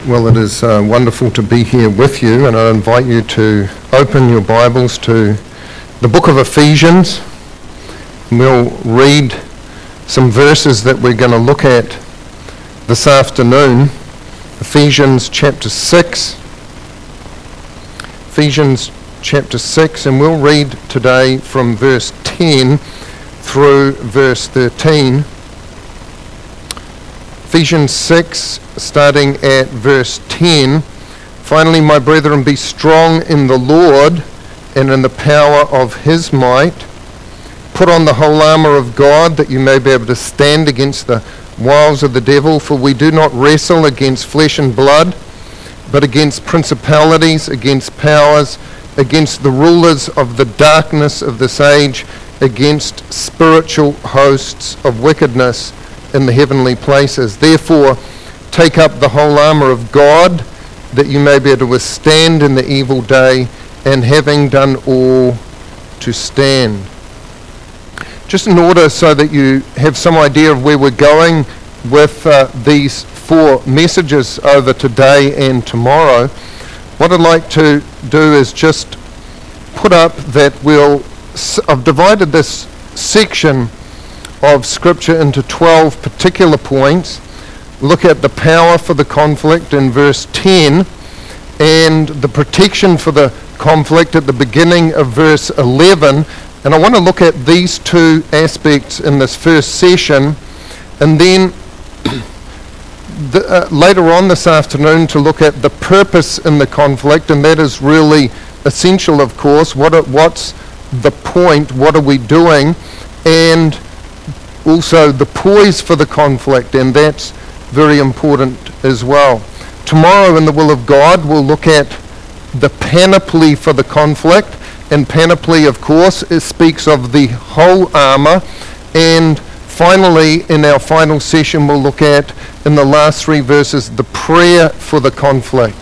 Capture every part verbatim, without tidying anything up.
Well, it is uh, wonderful to be here with you, and I invite you to open your Bibles to the book of Ephesians. We'll read some verses that we're going to look at this afternoon. Ephesians chapter six. Ephesians chapter six, and we'll read today from verse ten through verse thirteen. Ephesians six, starting at verse ten. Finally, my brethren, be strong in the Lord and in the power of his might. Put on the whole armour of God, that you may be able to stand against the wiles of the devil. For we do not wrestle against flesh and blood, but against principalities, against powers, against the rulers of the darkness of this age, against spiritual hosts of wickedness in the heavenly places. Therefore, take up the whole armour of God, that you may be able to withstand in the evil day, and having done all, to stand. Just in order so that you have some idea of where we're going with uh, these four messages over today and tomorrow, what I'd like to do is just put up that we'll, I've divided this section of Scripture into twelve particular points. Look at the power for the conflict in verse ten, and the protection for the conflict at the beginning of verse eleven. And I want to look at these two aspects in this first session, and then the, uh, later on this afternoon to look at the purpose in the conflict, and that is really essential, of course. What are, what's the point? What are we doing? And also the poise for the conflict, and that's very important as well. Tomorrow, in the will of God, we'll look at the panoply for the conflict, and panoply, of course, it speaks of the whole armor. And finally, in our final session, we'll look at, in the last three verses, the prayer for the conflict.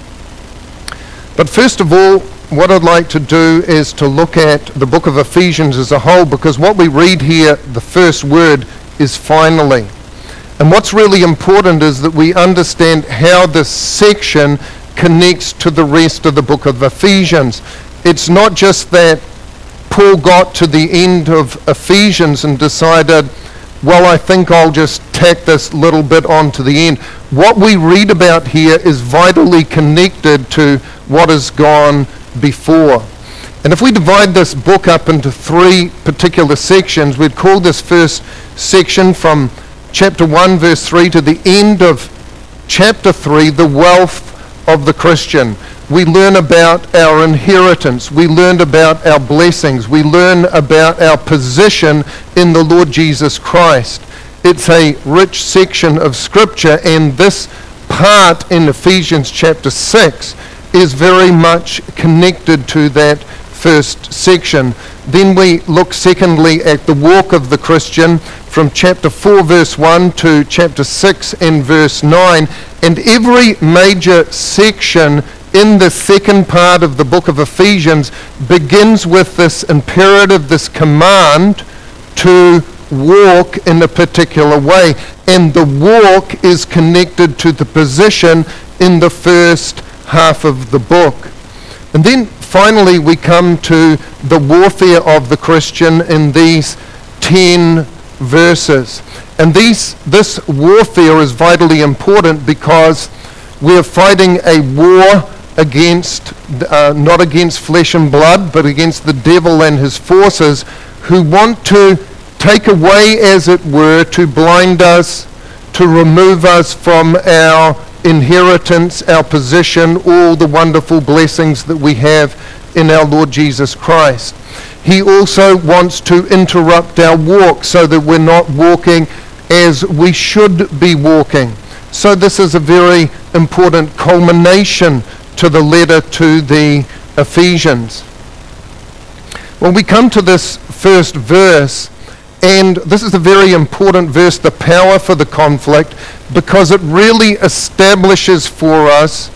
But first of all, what I'd like to do is to look at the book of Ephesians as a whole, because what we read here, the first word, is finally. And what's really important is that we understand how this section connects to the rest of the book of Ephesians. It's not just that Paul got to the end of Ephesians and decided, well, I think I'll just tack this little bit on to the end. What we read about here is vitally connected to what has gone before. And if we divide this book up into three particular sections, we'd call this first section from chapter one verse three to the end of chapter three, the wealth of the Christian. We learn about our inheritance. We learn about our blessings. We learn about our position in the Lord Jesus Christ. It's a rich section of Scripture, and this part in Ephesians chapter six is very much connected to that first section. Then we look secondly at the walk of the Christian from chapter four verse one to chapter six and verse nine. And every major section in the second part of the book of Ephesians begins with this imperative, this command to walk in a particular way. And the walk is connected to the position in the first half of the book. And then finally we come to the warfare of the Christian in these ten verses. And these this warfare is vitally important because we're fighting a war against uh, not against flesh and blood, but against the devil and his forces, who want to take away, as it were, to blind us, to remove us from our inheritance, our position, all the wonderful blessings that we have in our Lord Jesus Christ. He also wants to interrupt our walk so that we're not walking as we should be walking. So this is a very important culmination to the letter to the Ephesians. When we come to this first verse, and this is a very important verse, the power for the conflict, because it really establishes for us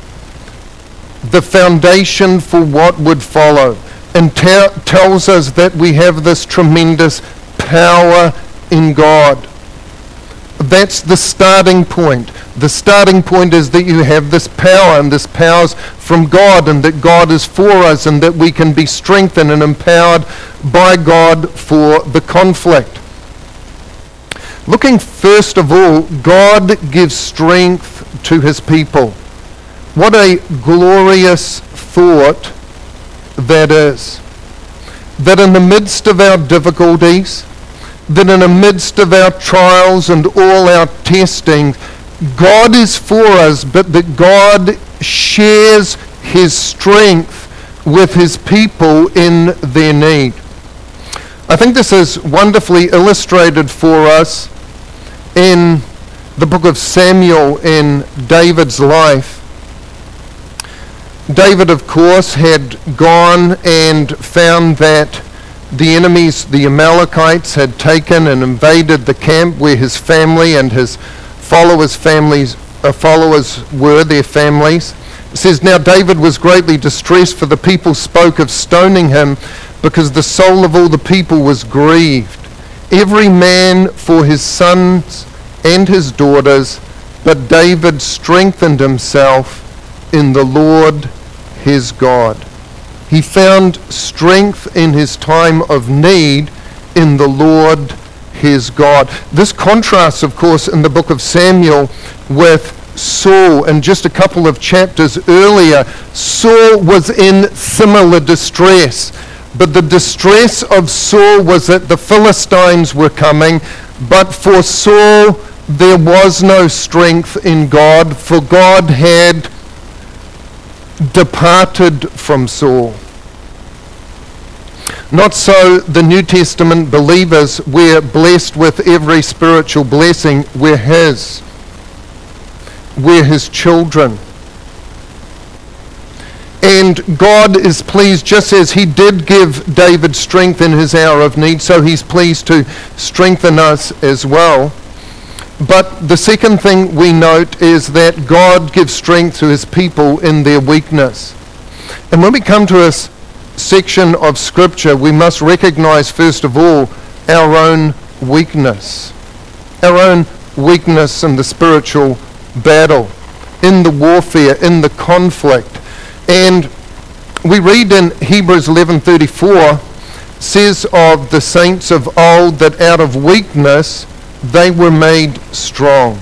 the foundation for what would follow, and te- tells us that we have this tremendous power in God. That's the starting point. The starting point is that you have this power, and this power's from God, and that God is for us, and that we can be strengthened and empowered by God for the conflict. Looking first of all, God gives strength to his people. What a glorious thought that is. That in the midst of our difficulties, that in the midst of our trials and all our testing, God is for us, but that God shares his strength with his people in their need. I think this is wonderfully illustrated for us in the book of Samuel in David's life. David, of course, had gone and found that the enemies, the Amalekites, had taken and invaded the camp where his family and his followers' families, uh, followers were, their families. It says, now David was greatly distressed, for the people spoke of stoning him, because the soul of all the people was grieved, every man for his sons and his daughters. But David strengthened himself in the Lord his God. He found strength in his time of need in the Lord his God. This contrasts, of course, in the book of Samuel with Saul. And just a couple of chapters earlier, Saul was in similar distress. But the distress of Saul was that the Philistines were coming, but for Saul there was no strength in God, for God had departed from Saul. Not so the New Testament believers. We're blessed with every spiritual blessing. We're his. We're his children. And God is pleased, just as he did give David strength in his hour of need, so he's pleased to strengthen us as well. But the second thing we note is that God gives strength to his people in their weakness. And when we come to a section of Scripture, we must recognize, first of all, our own weakness. Our own weakness in the spiritual battle, in the warfare, in the conflict. And we read in Hebrews eleven thirty-four, says of the saints of old that out of weakness they were made strong.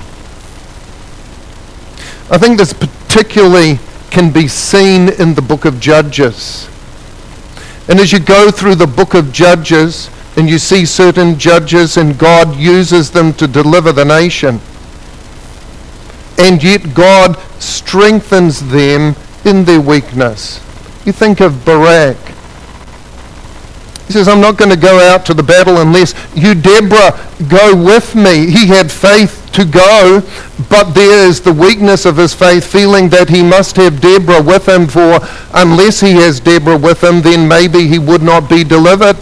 I think this particularly can be seen in the book of Judges. And as you go through the book of Judges and you see certain judges and God uses them to deliver the nation, and yet God strengthens them in their weakness. You think of Barak. He says, I'm not going to go out to the battle unless you, Deborah, go with me. He had faith to go, but there is the weakness of his faith, feeling that he must have Deborah with him, for unless he has Deborah with him, then maybe he would not be delivered.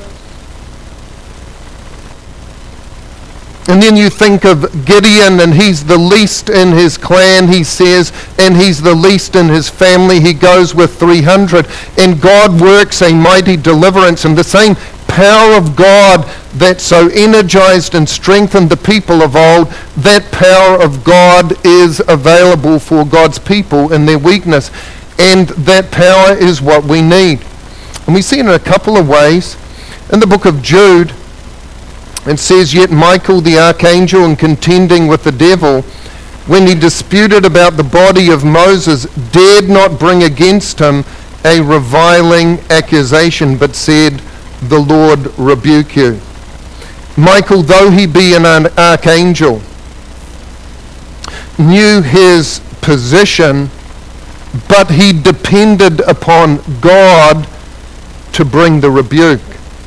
And then you think of Gideon, and he's the least in his clan, he says, and he's the least in his family. He goes with three hundred. And God works a mighty deliverance, and the same power of God that so energized and strengthened the people of old, that power of God is available for God's people in their weakness. And that power is what we need. And we see it in a couple of ways. In the book of Jude, it says, yet Michael the archangel, in contending with the devil, when he disputed about the body of Moses, dared not bring against him a reviling accusation, but said, the Lord rebuke you. Michael, though he be an archangel, knew his position, but he depended upon God to bring the rebuke.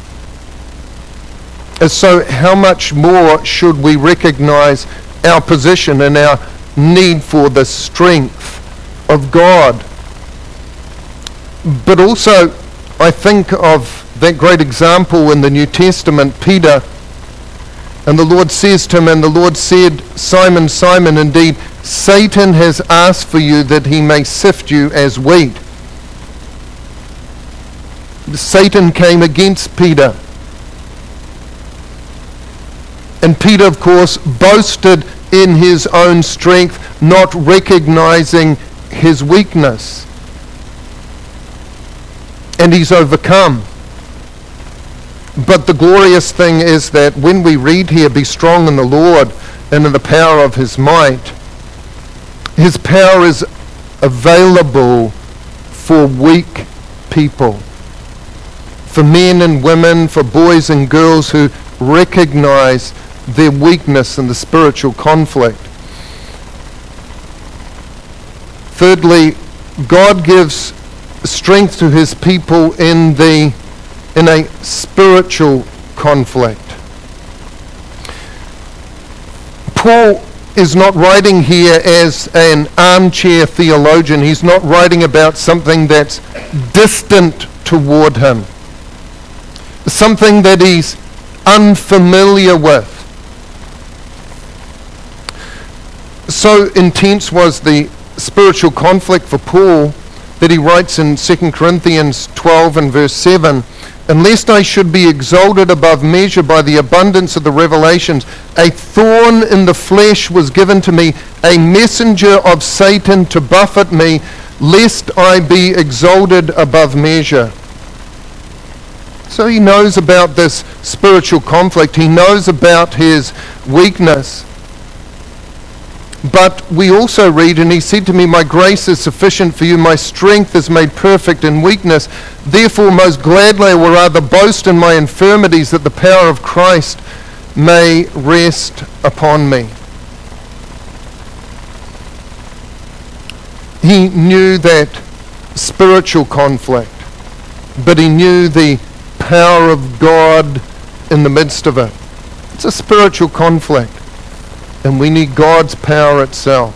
So how much more should we recognize our position and our need for the strength of God? But also, I think of that great example in the New Testament, Peter. And the Lord says to him, and the Lord said, Simon, Simon, indeed, Satan has asked for you that he may sift you as wheat. Satan came against Peter. And Peter, of course, boasted in his own strength, not recognizing his weakness. And he's overcome. But the glorious thing is that when we read here, be strong in the Lord and in the power of his might, his power is available for weak people, for men and women, for boys and girls who recognize their weakness in the spiritual conflict. Thirdly, God gives strength to his people in the in a spiritual conflict. Paul is not writing here as an armchair theologian. He's not writing about something that's distant toward him, something that he's unfamiliar with. So intense was the spiritual conflict for Paul that he writes in Second Corinthians twelve and verse seven, "Unless I should be exalted above measure by the abundance of the revelations, a thorn in the flesh was given to me, a messenger of Satan to buffet me, lest I be exalted above measure." So he knows about this spiritual conflict. He knows about his weakness. But we also read, "And he said to me, my grace is sufficient for you, my strength is made perfect in weakness. Therefore most gladly I will rather boast in my infirmities, that the power of Christ may rest upon me." He knew that spiritual conflict, but he knew the power of God in the midst of it. It's a spiritual conflict, and we need God's power itself.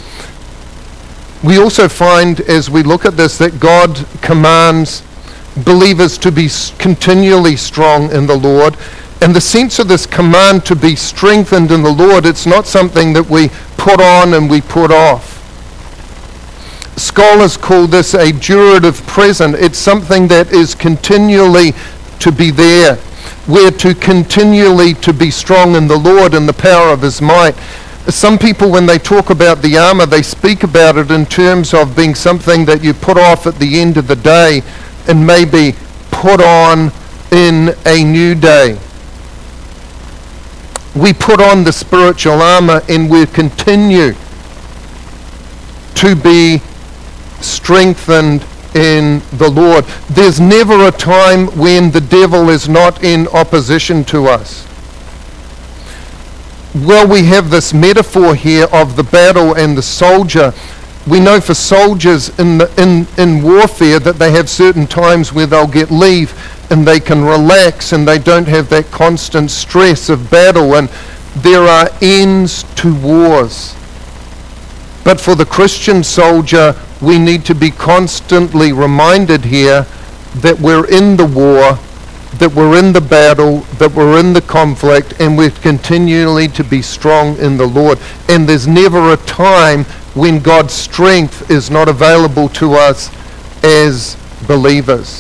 We also find, as we look at this, that God commands believers to be continually strong in the Lord. And the sense of this command to be strengthened in the Lord, it's not something that we put on and we put off. Scholars call this a durative present. It's something that is continually to be there. We're to continually to be strong in the Lord and the power of his might. Some people, when they talk about the armor, they speak about it in terms of being something that you put off at the end of the day and maybe put on in a new day. We put on the spiritual armor and we continue to be strengthened in the Lord. There's never a time when the devil is not in opposition to us. Well, we have this metaphor here of the battle and the soldier. We know for soldiers in, the, in, in warfare that they have certain times where they'll get leave and they can relax and they don't have that constant stress of battle, and there are ends to wars. But for the Christian soldier, we need to be constantly reminded here that we're in the war, that we're in the battle, that we're in the conflict, and we're continually to be strong in the Lord. And there's never a time when God's strength is not available to us as believers.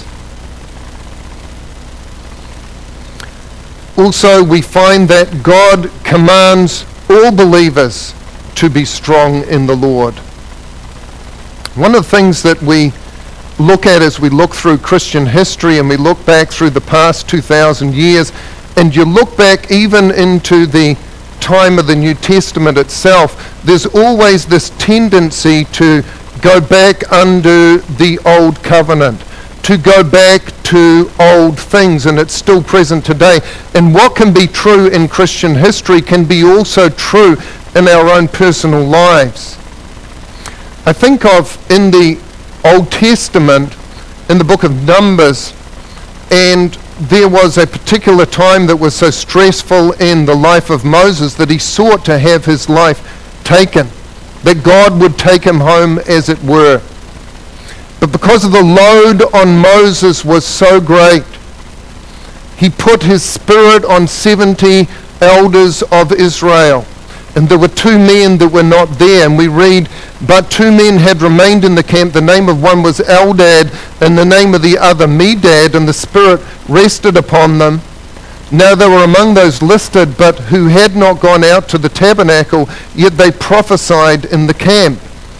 Also, we find that God commands all believers to be strong in the Lord. One of the things that we look at as we look through Christian history and we look back through the past two thousand years, and you look back even into the time of the New Testament itself, there's always this tendency to go back under the old covenant, to go back to old things, and it's still present today. And what can be true in Christian history can be also true in our own personal lives. I think of in the Old Testament, in the book of Numbers, and there was a particular time that was so stressful in the life of Moses that he sought to have his life taken, that God would take him home, as it were. But because of the load on Moses was so great, he put his spirit on seventy elders of Israel. And there were two men that were not there. And we read, but two men had remained in the camp. The name of one was Eldad, and the name of the other Medad, and the Spirit rested upon them. Now they were among those listed, but who had not gone out to the tabernacle, yet they prophesied in the camp.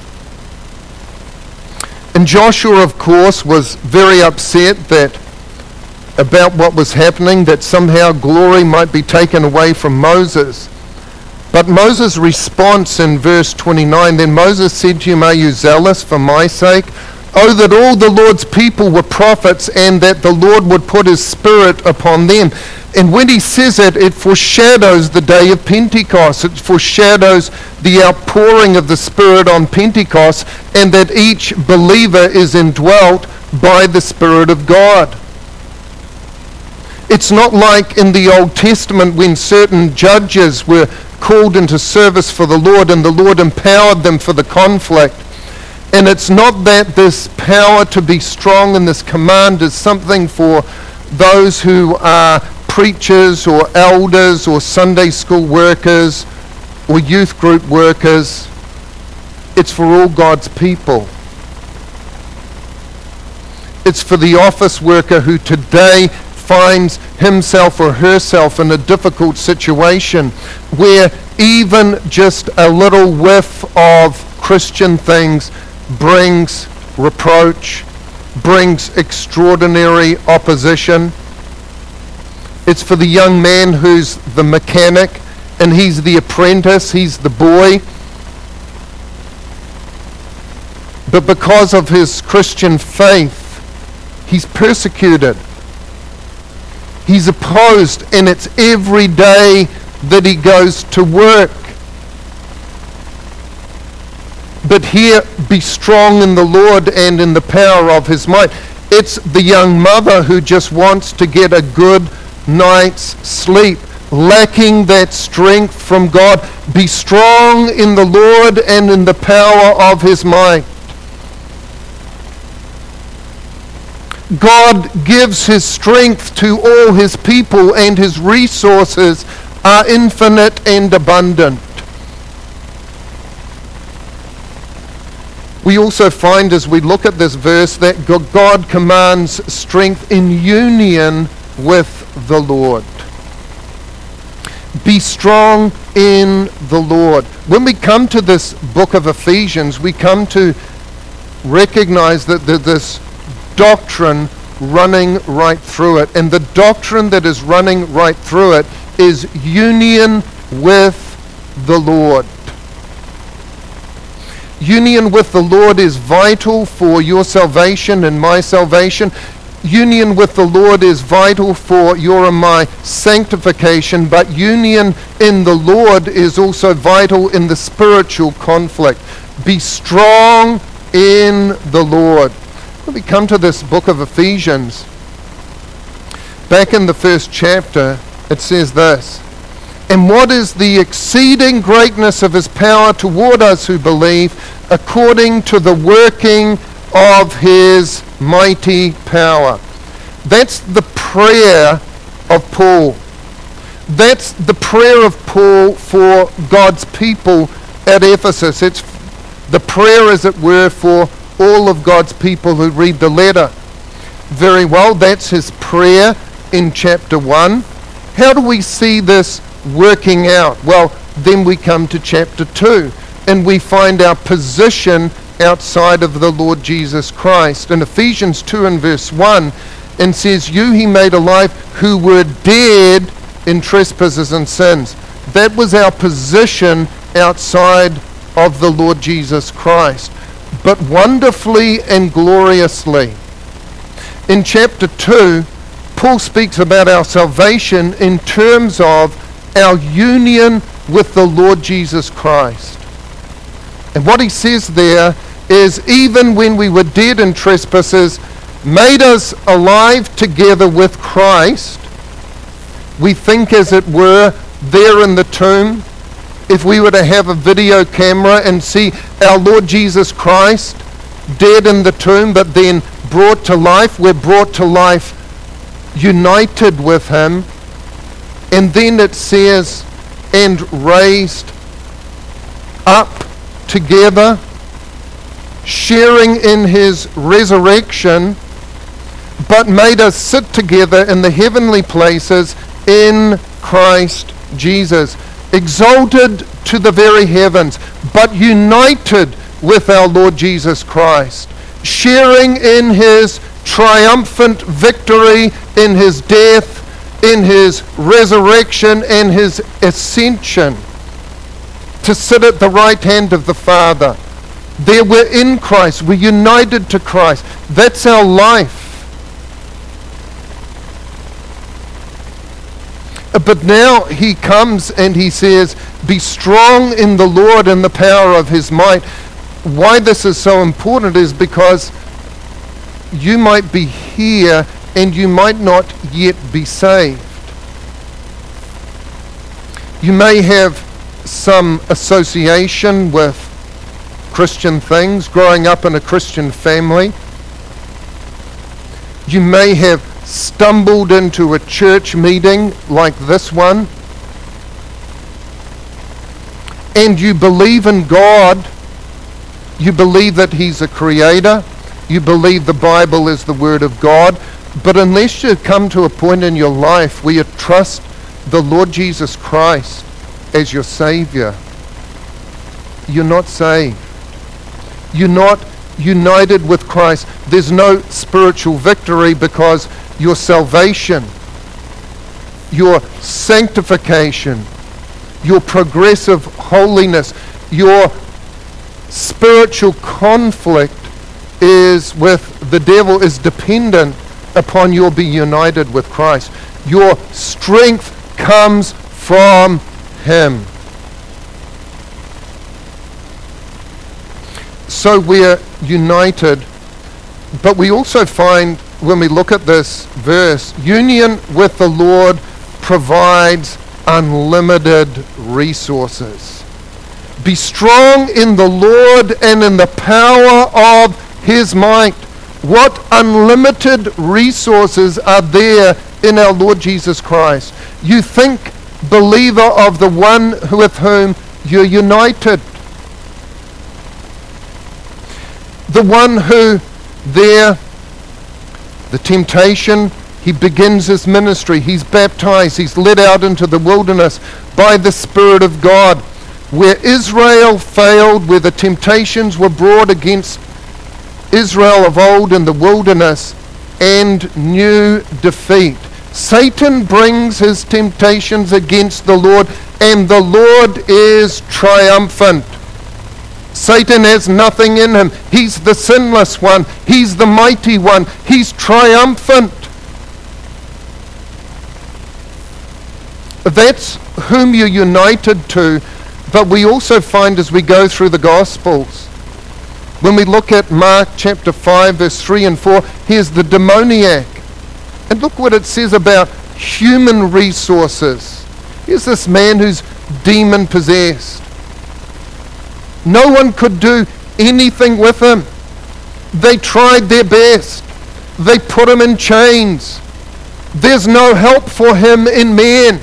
And Joshua, of course, was very upset that about what was happening, that somehow glory might be taken away from Moses. But Moses' response in verse twenty-nine, then Moses said to him, are you zealous for my sake? Oh, that all the Lord's people were prophets, and that the Lord would put his spirit upon them. And when he says it, it foreshadows the day of Pentecost. It foreshadows the outpouring of the Spirit on Pentecost, and that each believer is indwelt by the Spirit of God. It's not like in the Old Testament when certain judges were called into service for the Lord and the Lord empowered them for the conflict. And it's not that this power to be strong and this command is something for those who are preachers or elders or Sunday school workers or youth group workers. It's for all God's people. It's for the office worker who today finds himself or herself in a difficult situation where even just a little whiff of Christian things brings reproach, brings extraordinary opposition. It's for the young man who's the mechanic and he's the apprentice, he's the boy. But because of his Christian faith, he's persecuted. He's opposed, and it's every day that he goes to work. But here, be strong in the Lord and in the power of his might. It's the young mother who just wants to get a good night's sleep, lacking that strength from God. Be strong in the Lord and in the power of his might. God gives his strength to all his people, and his resources are infinite and abundant. We also find as we look at this verse that God commands strength in union with the Lord. Be strong in the Lord. When we come to this book of Ephesians, we come to recognize that this doctrine running right through it. And the doctrine that is running right through it is union with the Lord. Union with the Lord is vital for your salvation and my salvation. Union with the Lord is vital for your and my sanctification, but union in the Lord is also vital in the spiritual conflict. Be strong in the Lord. When we come to this book of Ephesians, back in the first chapter, it says this, and what is the exceeding greatness of his power toward us who believe, according to the working of his mighty power. That's the prayer of Paul. That's the prayer of Paul for God's people at Ephesus. It's the prayer, as it were, for all of God's people who read the letter. Very well, that's his prayer in chapter one. How do we see this working out? Well, then we come to chapter two, and we find our position outside of the Lord Jesus Christ. In Ephesians two and verse one, and says, you he made alive who were dead in trespasses and sins. That was our position outside of the Lord Jesus Christ. But wonderfully and gloriously, in chapter two, Paul speaks about our salvation in terms of our union with the Lord Jesus Christ. And what he says there is, even when we were dead in trespasses, made us alive together with Christ. We think, as it were, there in the tomb, if we were to have a video camera and see our Lord Jesus Christ dead in the tomb, but then brought to life, we're brought to life united with him. And then it says, and raised up together, sharing in his resurrection, but made us sit together in the heavenly places in Christ Jesus, exalted to the very heavens, but united with our Lord Jesus Christ, sharing in his triumphant victory, in his death, in his resurrection, and his ascension to sit at the right hand of the Father. There we're in Christ, we're united to Christ. That's our life. But now he comes and he says, be strong in the Lord and the power of his might. Why this is so important is because you might be here and you might not yet be saved. You may have some association with Christian things, growing up in a Christian family. You may have stumbled into a church meeting like this one, and you believe in God, you believe that he's a creator, you believe the Bible is the Word of God, but unless you come to a point in your life where you trust the Lord Jesus Christ as your Savior, you're not saved. You're not united with Christ. There's no spiritual victory because your salvation, your sanctification, your progressive holiness, your spiritual conflict is with the devil is dependent upon your being united with Christ. Your strength comes from him. So we're united, but we also find when we look at this verse, union with the Lord provides unlimited resources. Be strong in the Lord and in the power of his might. What unlimited resources are there in our Lord Jesus Christ? You think, believer, of the one with whom you're united. The one who there, the temptation, he begins his ministry, he's baptized, he's led out into the wilderness by the Spirit of God. Where Israel failed, where the temptations were brought against Israel of old in the wilderness, and new defeat. Satan brings his temptations against the Lord, and the Lord is triumphant. Satan has nothing in him. He's the sinless one. He's the mighty one. He's triumphant. That's whom you're united to. But we also find as we go through the Gospels, when we look at Mark chapter five, verse three and four, here's the demoniac. And look what it says about human resources. Here's this man who's demon-possessed. No one could do anything with him. They tried their best. They put him in chains. There's no help for him in men.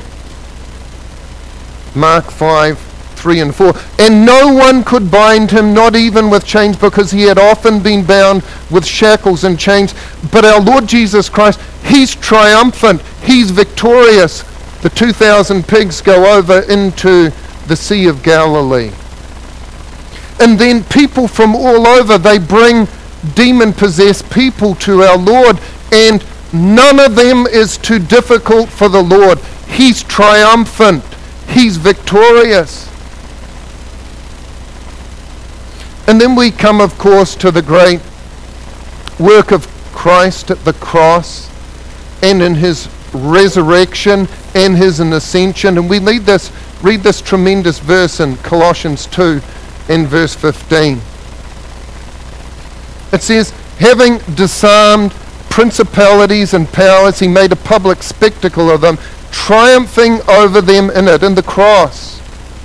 Mark five, three and four. And no one could bind him, not even with chains, because he had often been bound with shackles and chains. But our Lord Jesus Christ, he's triumphant. He's victorious. The two thousand pigs go over into the Sea of Galilee. And then people from all over, they bring demon-possessed people to our Lord, and none of them is too difficult for the Lord. He's triumphant. He's victorious. And then we come, of course, to the great work of Christ at the cross and in his resurrection and his ascension. And we read this, read this tremendous verse in Colossians two in verse fifteen. It says, having disarmed principalities and powers, he made a public spectacle of them, triumphing over them in it, in the cross.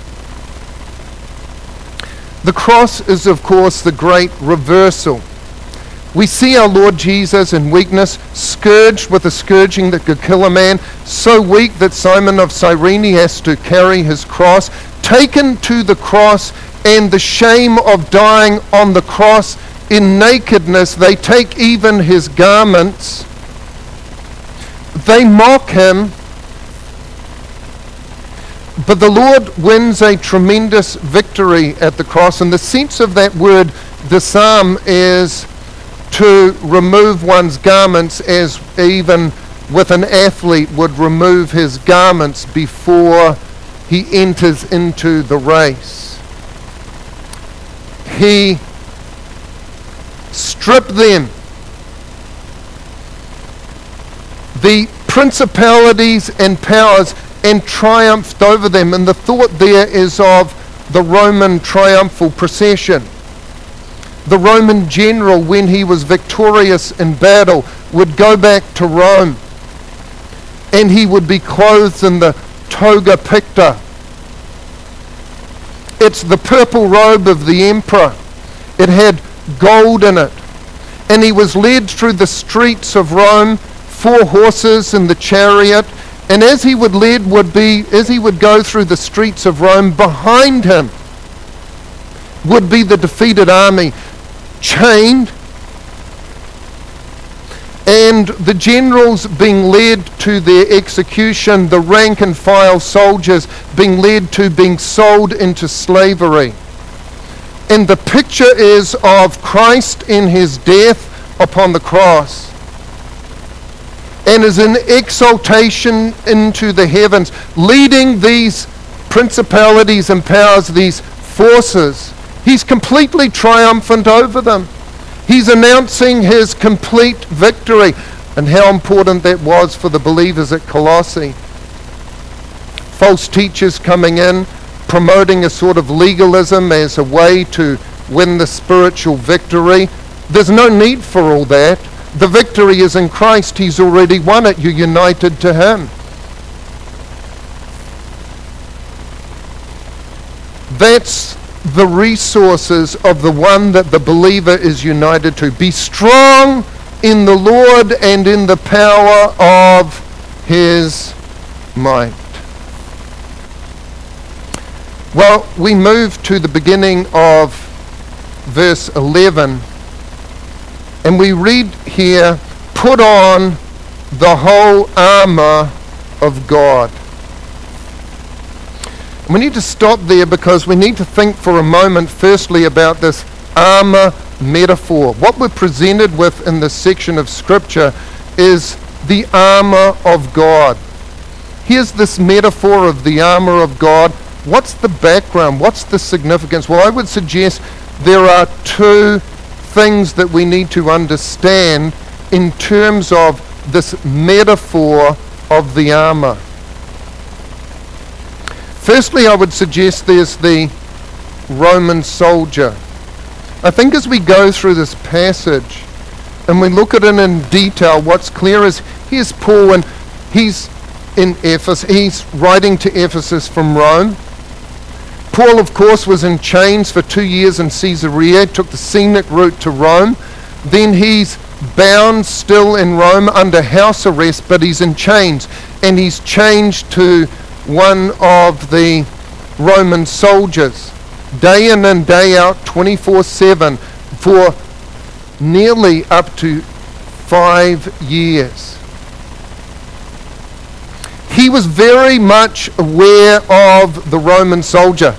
The cross is, of course, the great reversal. We see our Lord Jesus in weakness, scourged with a scourging that could kill a man, so weak that Simon of Cyrene has to carry his cross, taken to the cross, and the shame of dying on the cross in nakedness. They take even his garments. They mock him. But the Lord wins a tremendous victory at the cross, and the sense of that word disarm is to remove one's garments, as even with an athlete would remove his garments before he enters into the race. He stripped them. The principalities and powers, and triumphed over them. And the thought there is of the Roman triumphal procession. The Roman general, when he was victorious in battle, would go back to Rome, and he would be clothed in the toga picta. It's the purple robe of the emperor. It had gold in it. And he was led through the streets of Rome, four horses in the chariot. And as he would lead would be, as he would go through the streets of Rome, behind him would be the defeated army, chained, and the generals being led to their execution, the rank and file soldiers being led to being sold into slavery. And the picture is of Christ in his death upon the cross, and is in exaltation into the heavens, leading these principalities and powers, these forces. He's completely triumphant over them. He's announcing his complete victory, and how important that was for the believers at Colossae. False teachers coming in, promoting a sort of legalism as a way to win the spiritual victory. There's no need for all that. The victory is in Christ. He's already won it. You're united to him. That's the resources of the one that the believer is united to. Be strong in the Lord and in the power of his might. Well, we move to the beginning of verse eleven, and we read here, put on the whole armor of God. We need to stop there because we need to think for a moment firstly about this armor metaphor. What we're presented with in this section of Scripture is the armor of God. Here's this metaphor of the armor of God. What's the background? What's the significance? Well, I would suggest there are two things that we need to understand in terms of this metaphor of the armor. Firstly, I would suggest there's the Roman soldier. I think as we go through this passage and we look at it in detail, what's clear is here's Paul, and he's in Ephesus. He's writing to Ephesus from Rome. Paul, of course, was in chains for two years in Caesarea, took the scenic route to Rome. Then he's bound still in Rome under house arrest, but he's in chains, and he's changed to one of the Roman soldiers, day in and day out, twenty-four seven, for nearly up to five years. He was very much aware of the Roman soldier.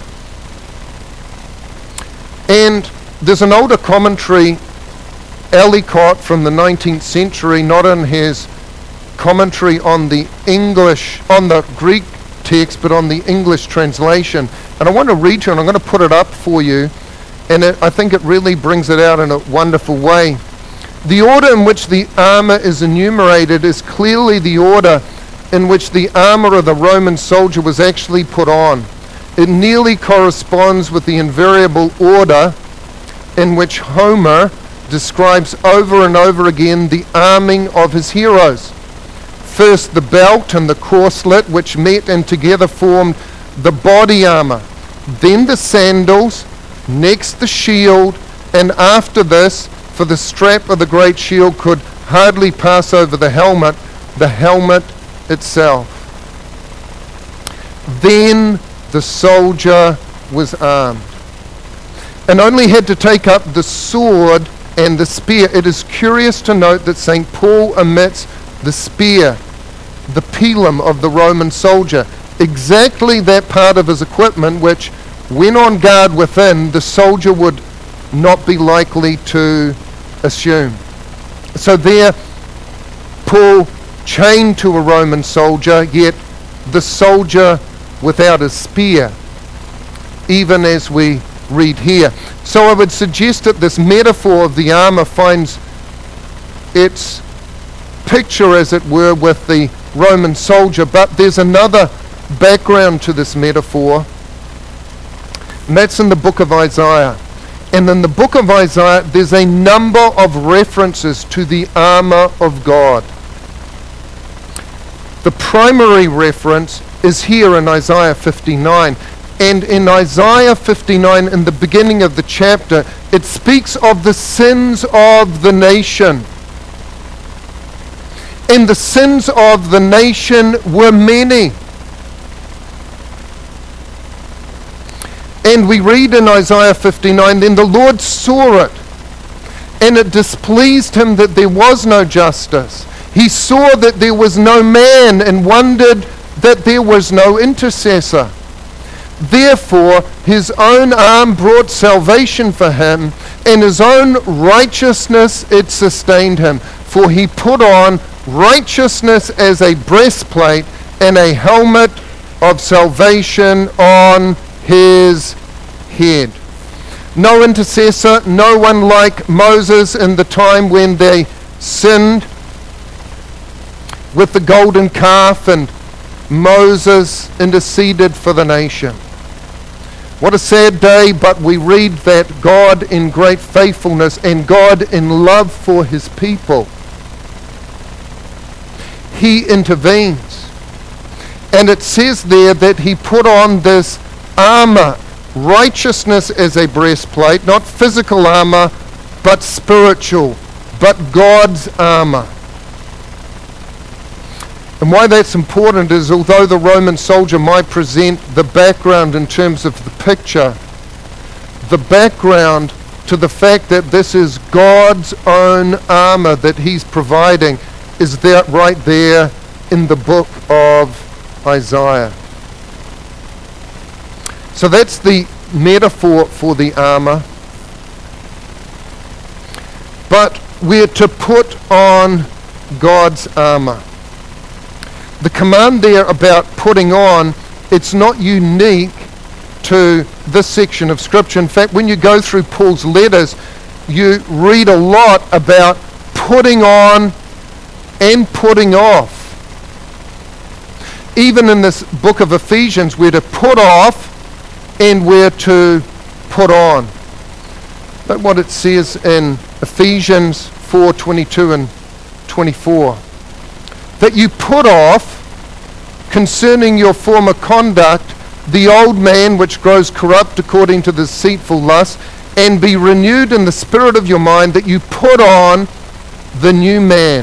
And there's an older commentary, Ellicott from the nineteenth century, not in his commentary on the English, on the Greek text, but on the English translation. And I want to read you, and I'm going to put it up for you, and it, I think it really brings it out in a wonderful way. The order in which the armor is enumerated is clearly the order in which the armor of the Roman soldier was actually put on. It nearly corresponds with the invariable order in which Homer describes over and over again the arming of his heroes. First the belt and the corselet, which met and together formed the body armor. Then the sandals, next the shield, and after this, for the strap of the great shield could hardly pass over the helmet, the helmet itself. Then the soldier was armed, and only had to take up the sword and the spear. It is curious to note that Saint Paul omits the spear, the pilum of the Roman soldier. exactly that part of his equipment which, when on guard within, the soldier would not be likely to assume. So there, Paul chained to a Roman soldier, yet the soldier without his spear, even as we read here. So I would suggest that this metaphor of the armor finds its picture, as it were, with the Roman soldier, but there's another background to this metaphor, and that's in the book of Isaiah. And in the book of Isaiah, there's a number of references to the armor of God. The primary reference is here in Isaiah fifty-nine. And in Isaiah fifty-nine, in the beginning of the chapter, it speaks of the sins of the nation. And the sins of the nation were many. And we read in Isaiah fifty-nine, then the Lord saw it, and it displeased him that there was no justice. He saw that there was no man, and wondered that there was no intercessor. Therefore, his own arm brought salvation for him, and his own righteousness it sustained him. For he put on righteousness as a breastplate, and a helmet of salvation on his head. No intercessor, no one like Moses in the time when they sinned with the golden calf, and Moses interceded for the nation. What a sad day, but we read that God in great faithfulness and God in love for his people, he intervenes. And it says there that he put on this armor, righteousness as a breastplate, not physical armor, but spiritual, but God's armor. And why that's important is, although the Roman soldier might present the background in terms of the picture, the background to the fact that this is God's own armor that he's providing is that right there in the book of Isaiah. So that's the metaphor for the armor. But we're to put on God's armor. The command there about putting on, it's not unique to this section of Scripture. In fact, when you go through Paul's letters, you read a lot about putting on and putting off. Even in this book of Ephesians, we're to put off and we're to put on. Look what it says in Ephesians four twenty-two and twenty-four. That you put off, concerning your former conduct, the old man which grows corrupt according to the deceitful lust, and be renewed in the spirit of your mind, that you put on the new man,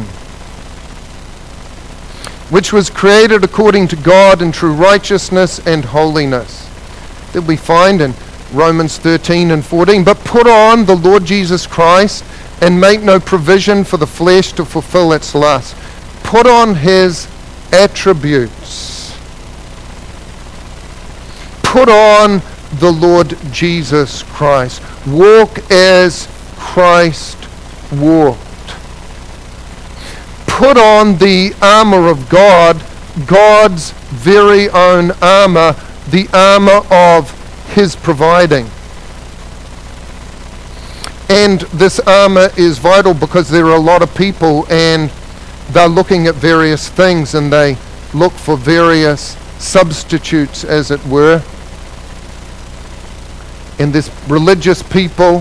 which was created according to God in true righteousness and holiness. That we find in Romans thirteen and fourteen. But put on the Lord Jesus Christ, and make no provision for the flesh to fulfill its lust. Put on his attributes. Put on the Lord Jesus Christ. Walk as Christ walked. Put on the armor of God, God's very own armor, the armor of his providing. And this armor is vital because there are a lot of people and they're looking at various things and they look for various substitutes, as it were. And this religious people,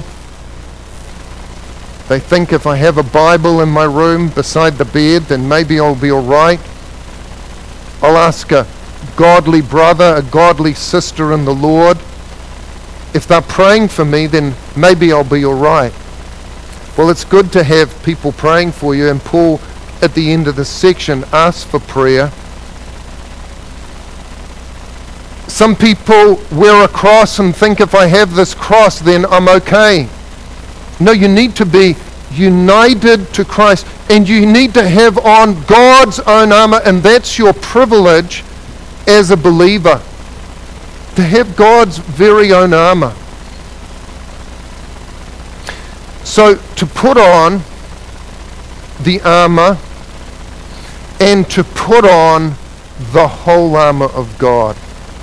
they think if I have a Bible in my room beside the bed, then maybe I'll be all right. I'll ask a godly brother, a godly sister in the Lord. If they're praying for me, then maybe I'll be all right. Well, it's good to have people praying for you, and Paul, at the end of this section, asks for prayer. Some people wear a cross and think if I have this cross, then I'm okay. No, you need to be united to Christ, and you need to have on God's own armor, and that's your privilege as a believer, to have God's very own armor. So to put on the armor and to put on the whole armor of God.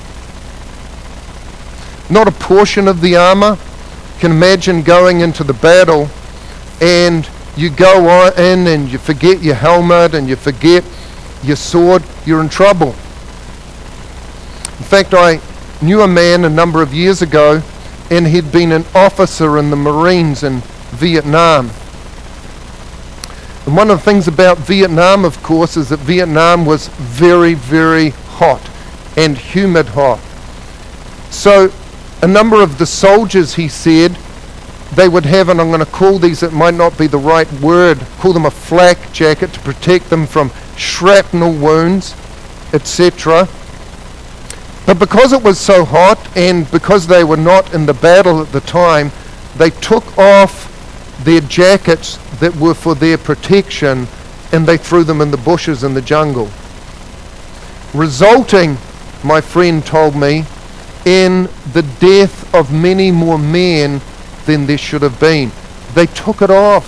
Not a portion of the armor. You can imagine going into the battle and you go on in and you forget your helmet and you forget your sword. You're in trouble. In fact, I knew a man a number of years ago, and he'd been an officer in the Marines in Vietnam. And one of the things about Vietnam, of course, is that Vietnam was very, very hot and humid hot. So a number of the soldiers, he said, they would have, and I'm going to call these, it might not be the right word, call them a flak jacket to protect them from shrapnel wounds, et cetera. But because it was so hot and because they were not in the battle at the time, they took off their jackets that were for their protection and they threw them in the bushes in the jungle. Resulting, my friend told me, in the death of many more men than there should have been. They took it off.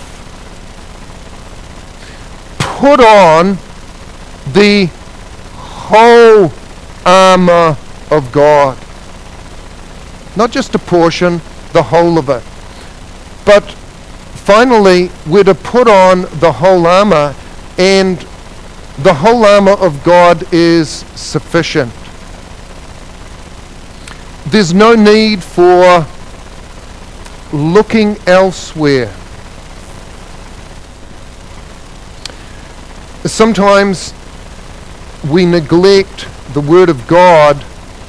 Put on the whole armor of God. Not just a portion, the whole of it. But finally, we're to put on the whole armor, and the whole armor of God is sufficient. There's no need for looking elsewhere. Sometimes we neglect the Word of God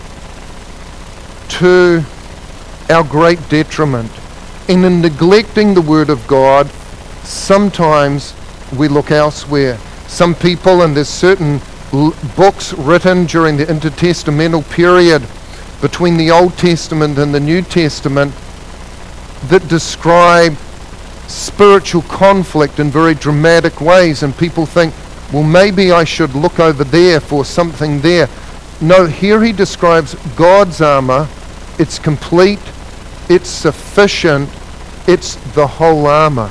to our great detriment. And in neglecting the Word of God, sometimes we look elsewhere. Some people, and there's certain l- books written during the intertestamental period between the Old Testament and the New Testament that describe spiritual conflict in very dramatic ways, and people think, well, maybe I should look over there for something there. No, here he describes God's armor. It's complete, it's sufficient, it's the whole armor.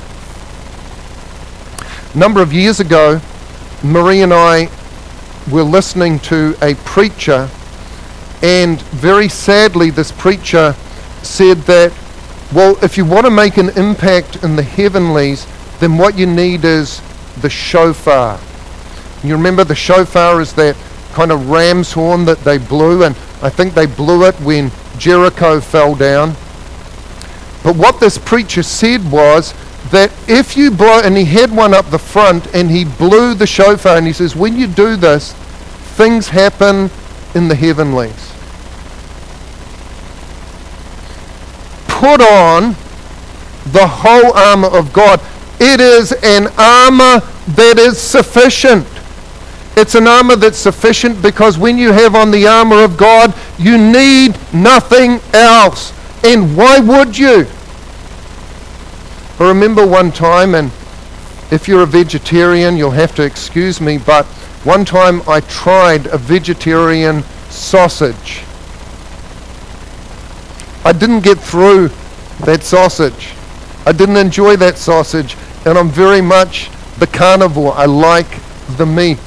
A number of years ago, Marie and I were listening to a preacher, and very sadly this preacher said that, well, if you want to make an impact in the heavenlies, then what you need is the shofar. You remember the shofar is that kind of ram's horn that they blew, and I think they blew it when Jericho fell down. But what this preacher said was that if you blow, and he had one up the front, and he blew the shofar, and he says, when you do this, things happen in the heavenlies. Put on the whole armor of God. It is an armor that is sufficient. It's an armor that's sufficient because when you have on the armor of God, you need nothing else. And why would you? I remember one time, and if you're a vegetarian, you'll have to excuse me, but one time I tried a vegetarian sausage. I didn't get through that sausage. I didn't enjoy that sausage, and I'm very much the carnivore. I like the meat.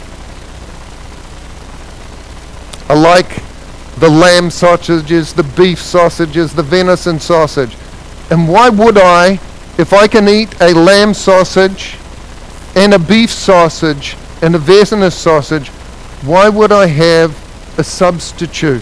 I like the lamb sausages, the beef sausages, the venison sausage. And why would I, if I can eat a lamb sausage and a beef sausage and a venison sausage, why would I have a substitute?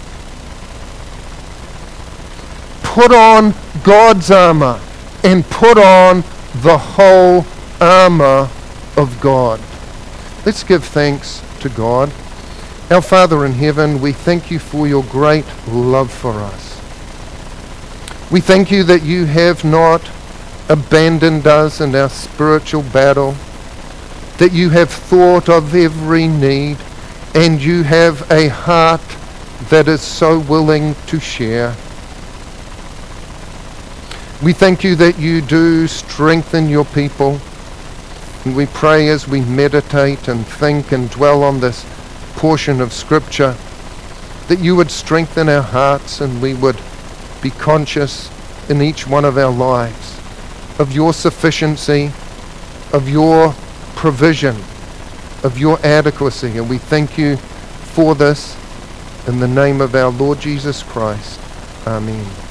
Put on God's armor and put on the whole armor of God. Let's give thanks to God. Our Father in heaven, we thank you for your great love for us. We thank you that you have not abandoned us in our spiritual battle, that you have thought of every need, and you have a heart that is so willing to share. We thank you that you do strengthen your people. And we pray as we meditate and think and dwell on this portion of Scripture, that you would strengthen our hearts and we would be conscious in each one of our lives of your sufficiency, of your provision, of your adequacy. And we thank you for this in the name of our Lord Jesus Christ. Amen.